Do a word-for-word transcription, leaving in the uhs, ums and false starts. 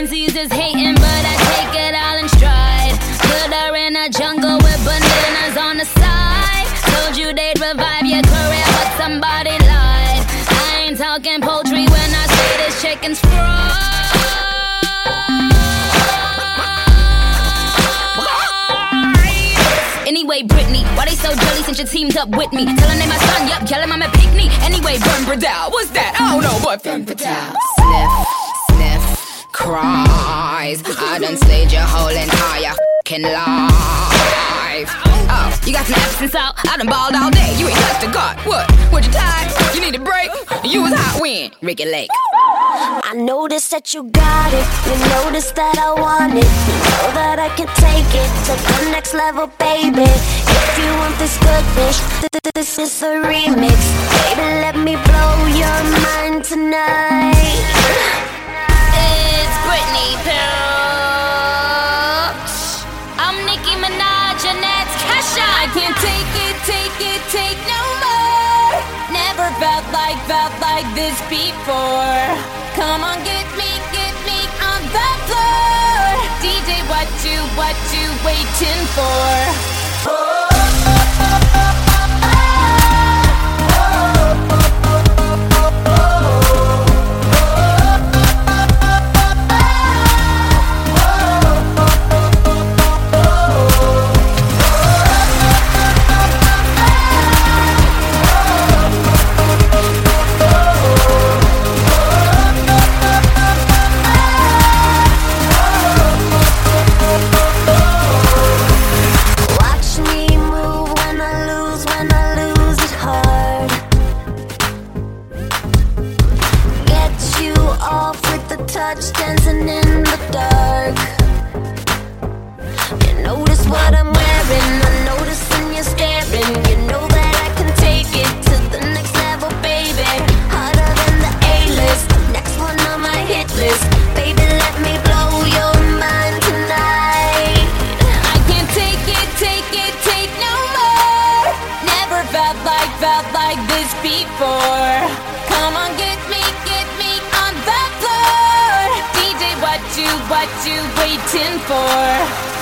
sees is hating, but I take it all in stride. Put her in a jungle with bananas on the side. Told you they'd revive your career, but somebody lied. I ain't talking poultry when I say this chicken's fried. Anyway, Britney, why they so jelly since you teamed up with me? Tellin' they my son, yup, yellin' I'm a picnic. Anyway, Femme Fatale, what's that? I don't know, but Femme Fatale. Sniff, sniff, cries. I done slayed your whole entire f***ing life. Oh, you got some Epsom salt? I done balled all day. You ain't touched a gut. What? Would you tired? You need a break? You was hot when? Ricky Lake. I noticed that you got it. You noticed that I want it. You know that I can take it to the next level, baby. If you want this goodness, th th this is a remix. Baby, let me blow your mind tonight. It's Britney Pilch. I'm Nicki Minaj and that's Kesha. I can't take it, take it, take no more. Never felt like, felt like this before. Come on, get me, get me on the floor. D J, what you, what you waiting for? Oh. Touch dancing in the dark. You notice what I'm wearing. I notice when you're staring. You know that I can take it to the next level, baby. Harder than the A-list, next one on my hit list. Baby, let me blow your mind tonight. I can't take it, take it, take no more. Never felt like, felt like this before. Come on, get me, get me on the floor. What you, what you waiting for?